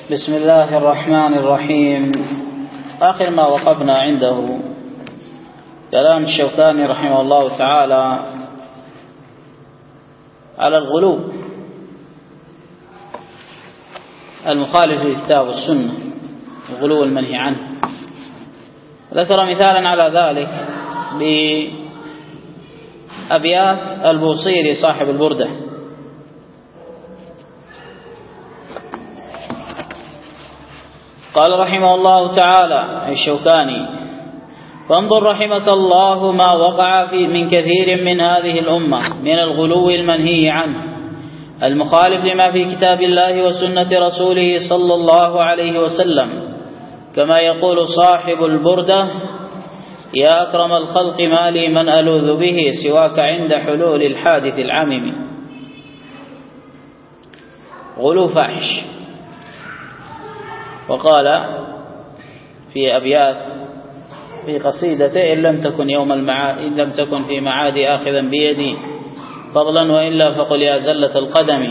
بسم الله الرحمن الرحيم. آخر ما وقفنا عنده كلام الشوكاني رحمه الله تعالى على الغلو المخالف للكتاب والسنة، الغلو المنهي عنه. ذكر مثالا على ذلك بأبيات البوصيري صاحب البردة. قال رحمه الله تعالى الشوكاني: فانظر رحمك الله ما وقع من كثير من هذه الأمة من الغلو المنهي عنه المخالف لما في كتاب الله وسنة رسوله صلى الله عليه وسلم، كما يقول صاحب البردة: يا أكرم الخلق ما لي من ألوذ به سواك عند حلول الحادث العمم. غلو فاحش. وقال في أبيات في قصيدته: إن لم تكن في معادي آخذا بيدي فضلا وإلا فقل يا زلة القدم.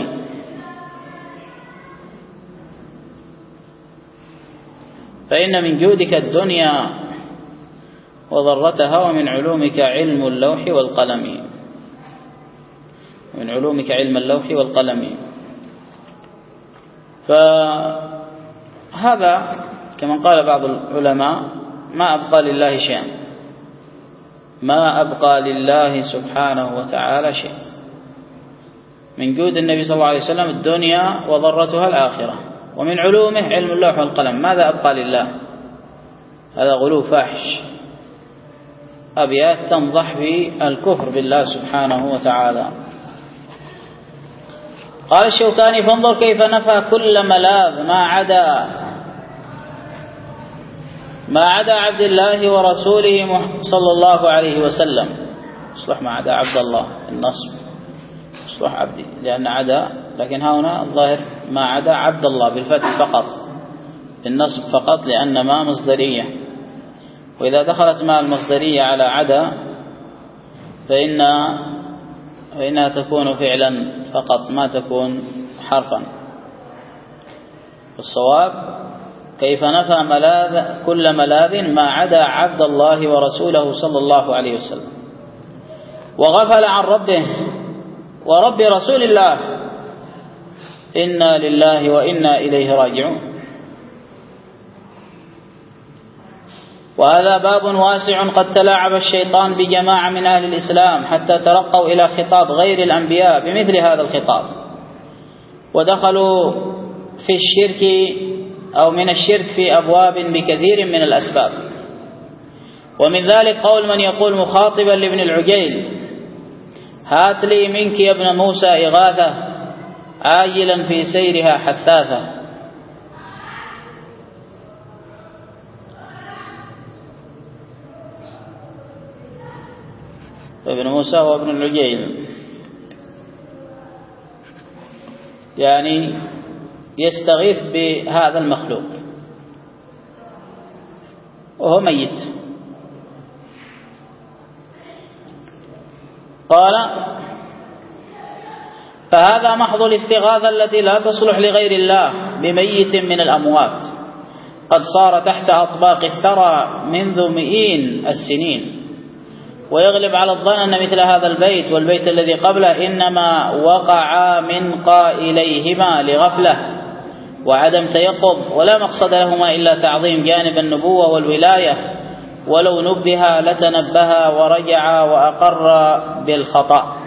فإن من جودك الدنيا وضرتها ومن علومك علم اللوح والقلم. ومن علومك علم اللوح والقلم. فهذا كما قال بعض العلماء ما أبقى لله شيئا، ما أبقى لله سبحانه وتعالى شيء. من جود النبي صلى الله عليه وسلم الدنيا وضرتها الآخرة، ومن علومه علم اللوح والقلم. ماذا أبقى لله؟ هذا غلو فاحش. أبيات تنضح بالكفر بالله سبحانه وتعالى. قال الشوكاني: فانظر كيف نفى كل ملاذ ما عدا عبد الله ورسوله صلى الله عليه وسلم. اصلح ما عدا عبد الله النصب، اصلح عبدي لأن عدا، لكن هنا الظاهر ما عدا عبد الله بالفتح فقط، بالنصب فقط، لأن ما مصدرية، وإذا دخلت ما المصدرية على عدا فإنها تكون فعلا فقط ما تكون حرفا. الصواب: كيف نفى كل ملاذ ما عدا عبد الله ورسوله صلى الله عليه وسلم، وغفل عن ربه ورب رسول الله. إنا لله وإنا إليه راجعون. وهذا باب واسع قد تلاعب الشيطان بجماعة من أهل الإسلام حتى ترقوا إلى خطاب غير الأنبياء بمثل هذا الخطاب، ودخلوا في الشرك أو من الشرك في أبواب بكثير من الأسباب. ومن ذلك قول من يقول مخاطبا لابن العجيل: هات لي منك يا ابن موسى إغاثة عاجلا في سيرها حثاثة. ابن موسى وابن العجيل يعني يستغيث بهذا المخلوق وهو ميت. قال: فهذا محض الاستغاثة التي لا تصلح لغير الله بميت من الأموات قد صار تحت أطباق الثرى منذ مئين السنين. ويغلب على الظن أن مثل هذا البيت والبيت الذي قبله إنما وقع من قائليهما لغفلة وعدم تيقظ، ولا مقصد لهما إلا تعظيم جانب النبوة والولاية، ولو نبه لتنبه ورجع وأقر بالخطأ.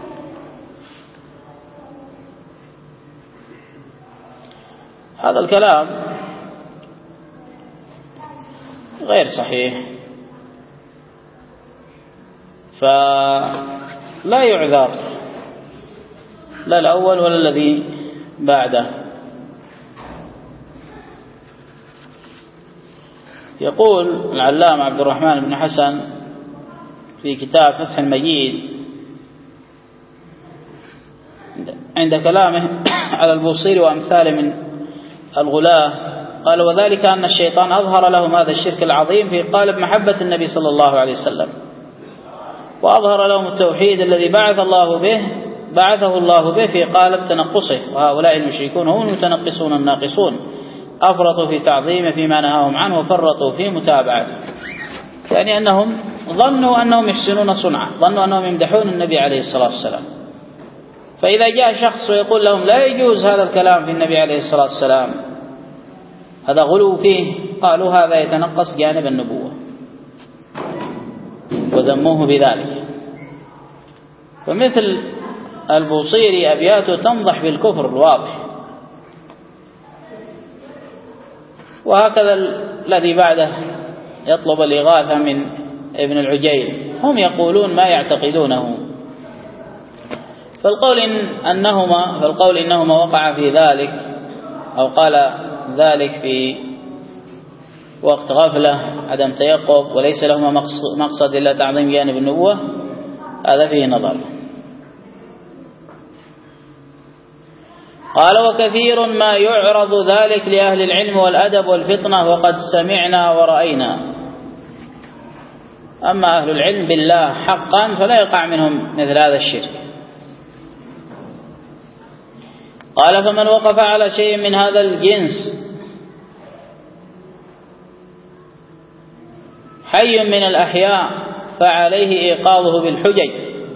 هذا الكلام غير صحيح، فلا يعذر لا الأول ولا الذي بعده. يقول العلامة عبد الرحمن بن حسن في كتاب فتح المجيد عند كلامه على البوصيري وأمثاله من الغلاة، قال: وذلك أن الشيطان أظهر لهم هذا الشرك العظيم في قالب محبة النبي صلى الله عليه وسلم، وأظهر لهم التوحيد الذي بعثه الله به في قالب تنقصه، وهؤلاء المشركون هم المتنقصون الناقصون أفرطوا في تعظيمه فيما نهاهم عنه وفرطوا في متابعته، يعني أنهم ظنوا أنهم يحسنون صنعا، ظنوا أنهم يمدحون النبي عليه الصلاة والسلام. فإذا جاء شخص ويقول لهم لا يجوز هذا الكلام في النبي عليه الصلاة والسلام، هذا غلو فيه، قالوا هذا يتنقص جانب النبوة وذموه بذلك. ومثل البوصيري أبياته تنضح بالكفر الواضح. وهكذا الذي بعده يطلب الإغاثة من ابن العجيل، هم يقولون ما يعتقدونه. فالقول إنهما وقع في ذلك أو قال ذلك في وقت غفلة عدم تيقظ وليس لهما مقصد إلا تعظيم جانب النبوة، هذا فيه نظر. قال وكثير ما يعرض ذلك لأهل العلم والأدب والفطنة وقد سمعنا ورأينا. أما أهل العلم بالله حقا فلا يقع منهم مثل هذا الشرك. قال فمن وقف على شيء من هذا الجنس حي من الأحياء فعليه إيقاظه بالحجج،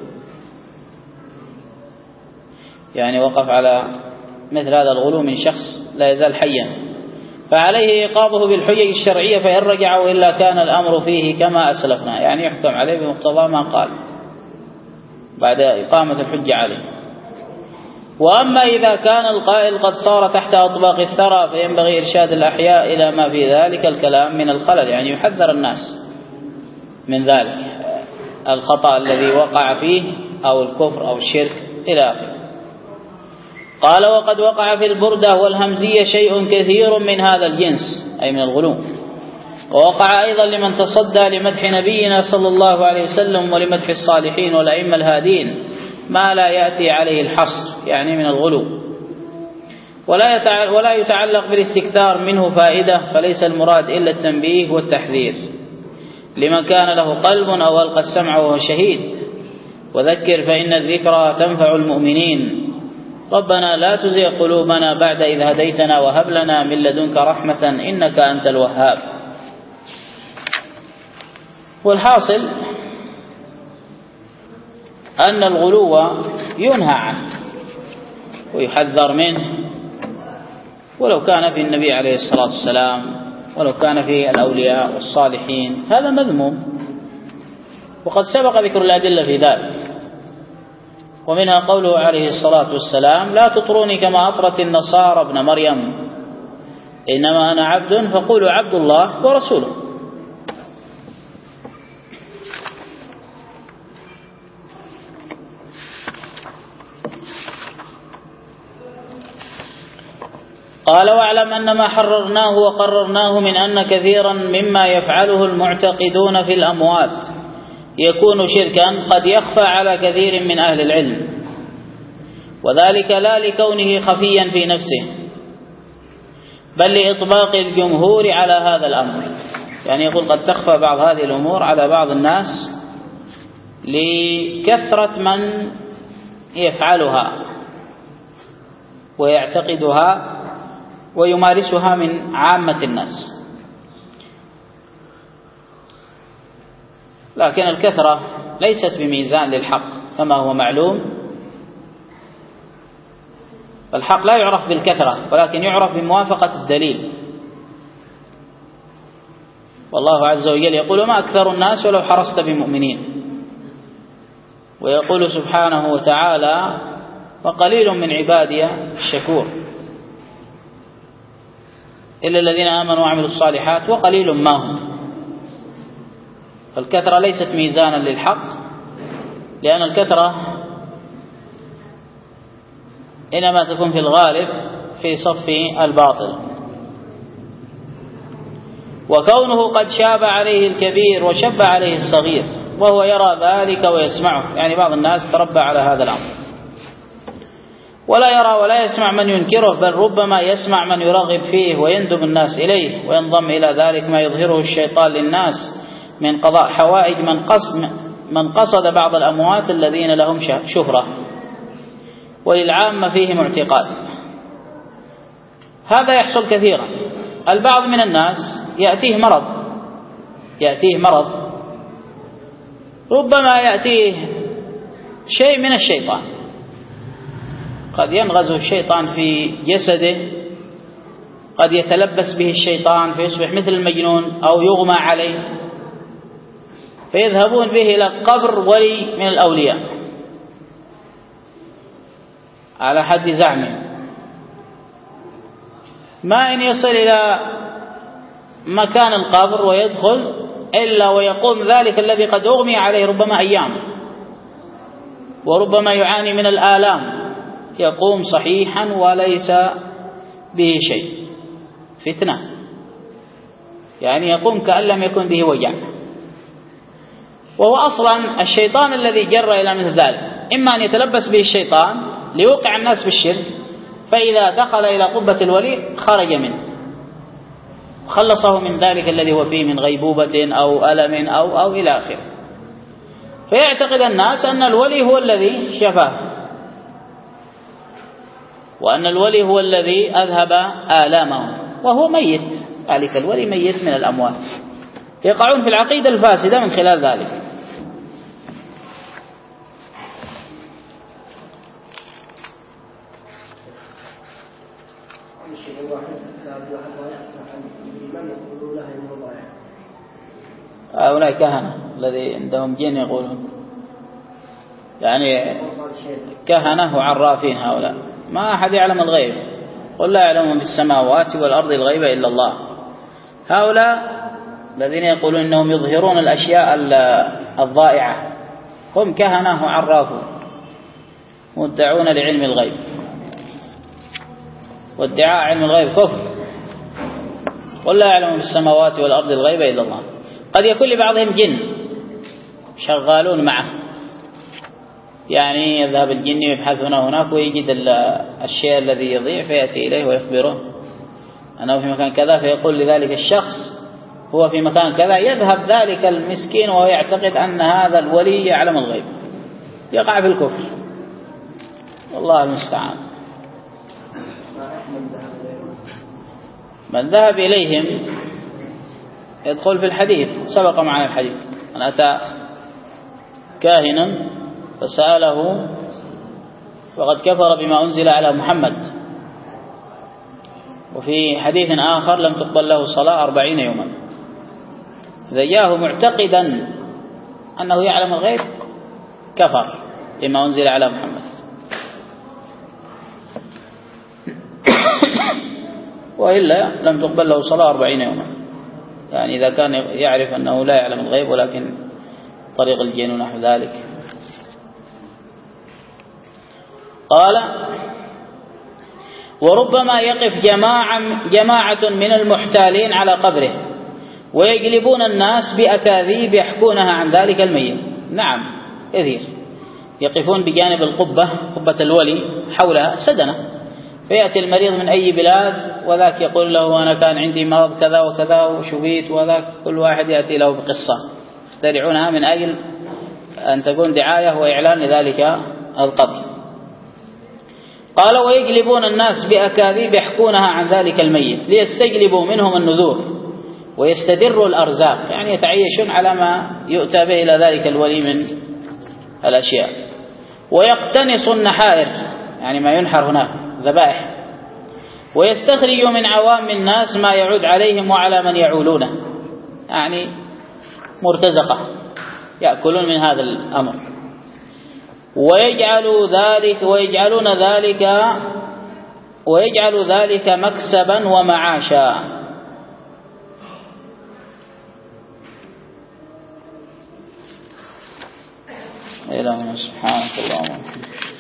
يعني وقف على مثل هذا الغلو من شخص لا يزال حيا، فعليه إيقاظه بالحجج الشرعية، فإن رجعوا إلا كان الأمر فيه كما أسلفنا، يعني يحكم عليه بمقتضى ما قال بعد إقامة الحجة عليه. وأما إذا كان القائل قد صار تحت أطباق الثرى فينبغي إرشاد الأحياء إلى ما في ذلك الكلام من الخلل، يعني يحذر الناس من ذلك الخطأ الذي وقع فيه أو الكفر أو الشرك إلى آخره. قال وقد وقع في البردة والهمزية شيء كثير من هذا الجنس أي من الغلو، ووقع أيضا لمن تصدى لمدح نبينا صلى الله عليه وسلم ولمدح الصالحين والأئمة الهادين ما لا يأتي عليه الحصر، يعني من الغلو، ولا يتعلق بالاستكثار منه فائدة، فليس المراد إلا التنبيه والتحذير لمن كان له قلب أو ألقى السمع وهو شهيد. وذكر فإن الذكرى تنفع المؤمنين. ربنا لا تزغ قلوبنا بعد إذ هديتنا وهب لنا من لدنك رحمة إنك أنت الوهاب. والحاصل أن الغلو ينهى عنه ويحذر منه، ولو كان في النبي عليه الصلاة والسلام ولو كان في الأولياء والصالحين هذا مذموم، وقد سبق ذكر الأدلة في ذلك. ومنها قوله عليه الصلاة والسلام لا تطروني كما أطرت النصارى ابن مريم إنما أنا عبد فقولوا عبد الله ورسوله. قال واعلم أن ما حررناه وقررناه من أن كثيرا مما يفعله المعتقدون في الأموات يكون شركا قد يخفى على كثير من أهل العلم، وذلك لا لكونه خفيا في نفسه بل لإطباق الجمهور على هذا الأمر. يعني يقول قد تخفى بعض هذه الأمور على بعض الناس لكثرة من يفعلها ويعتقدها ويمارسها من عامة الناس، لكن الكثرة ليست بميزان للحق كما هو معلوم. الحق لا يعرف بالكثرة ولكن يعرف بموافقة الدليل. والله عز وجل يقول ما أكثر الناس ولو حرصت بمؤمنين، ويقول سبحانه وتعالى وقليل من عبادي الشكور إلا الذين آمنوا وعملوا الصالحات وقليل ما هم. فالكثرة ليست ميزانا للحق، لأن الكثرة إنما تكون في الغالب في صف الباطل. وكونه قد شاب عليه الكبير وشب عليه الصغير وهو يرى ذلك ويسمعه، يعني بعض الناس تربى على هذا الأمر ولا يرى ولا يسمع من ينكره، بل ربما يسمع من يرغب فيه ويندب الناس إليه، وينضم إلى ذلك ما يظهره الشيطان للناس من قضاء حوائج من قصد بعض الأموات الذين لهم شهرة وللعامة فيهم اعتقاد. هذا يحصل كثيرا. البعض من الناس يأتيه مرض ربما يأتيه شيء من الشيطان، قد ينغزه الشيطان في جسده، قد يتلبس به الشيطان فيصبح مثل المجنون أو يغمى عليه، فيذهبون به إلى قبر ولي من الأولياء على حد زعمه، ما إن يصل إلى مكان القبر ويدخل إلا ويقوم ذلك الذي قد أغمي عليه ربما أيام وربما يعاني من الآلام، يقوم صحيحا وليس به شيء، فتنة، يعني يقوم كأن لم يكن به وجع. وهو أصلا الشيطان الذي جر إلى مثل ذلك، إما أن يتلبس به الشيطان ليوقع الناس في الشرك، فإذا دخل إلى قبة الولي خرج منه خلصه من ذلك الذي هو فيه من غيبوبة أو ألم أو إلى آخره، فيعتقد الناس أن الولي هو الذي شفاه، وأن الولي هو الذي أذهب آلامهم، وهو ميت، ذلك الولي ميت من الأموات. يقعون في العقيدة الفاسدة من خلال ذلك. هؤلاء كهنة الذي عندهم جن يقولون، يعني كهنة وعرافين، هؤلاء ما أحد يعلم الغيب، قل لا يعلم في السماوات والأرض الغيب إلا الله. هؤلاء الذين يقولون إنهم يظهرون الأشياء الضائعة هم كهنة وعرافون مدعون لعلم الغيب، وادعاء علم الغيب كفر. قل لا يعلم في السماوات والأرض الغيب إلا الله. قد يكون لبعضهم جن شغالون معه، يعني يذهب الجن يبحثون هناك ويجد الشيء الذي يضيع فيأتي إليه ويخبره أنه في مكان كذا، فيقول لذلك الشخص هو في مكان كذا، يذهب ذلك المسكين وهو يعتقد أن هذا الولي يعلم الغيب، يقع في الكفر، والله المستعان. من ذهب إليهم يدخل في الحديث، سبق معنا الحديث، من أتى كاهنا فسأله فقد كفر بما أنزل على محمد. وفي حديث آخر لم تقبل له صلاة 40 يوما. إذا جاءه معتقدا أنه يعلم الغيب كفر بما أنزل على محمد. وإلا لم تقبل له صلاة 40 يوما، يعني إذا كان يعرف أنه لا يعلم الغيب ولكن طريق الجن ونحو ذلك. قال: وربما يقف جماعة من المحتالين على قبره ويجلبون الناس بأكاذيب يحكونها عن ذلك الميت. نعم كثير، يقفون بجانب القبة، قبة الولي، حولها سدنة، فيأتي المريض من أي بلاد وذاك يقول له أنا كان عندي مرض كذا وكذا وشفيت، وذاك كل واحد يأتي له بقصة يخترعونها من أجل أن تكون دعاية وإعلان لذلك القبر. قال: ويجلبون الناس بأكاذيب يحكونها عن ذلك الميت ليستجلبوا منهم النذور ويستدروا الأرزاق، يعني يتعيشون على ما يؤتى به إلى ذلك الولي من الأشياء. ويقتنصوا النحائر، يعني ما ينحر هناك ذبائح، ويستخرجوا من عوام الناس ما يعود عليهم وعلى من يعولونه، يعني مرتزقة يأكلون من هذا الأمر. ويجعلوا ذلك مكسبا ومعاشا. إلهنا سبحانك اللهم وبحمدك.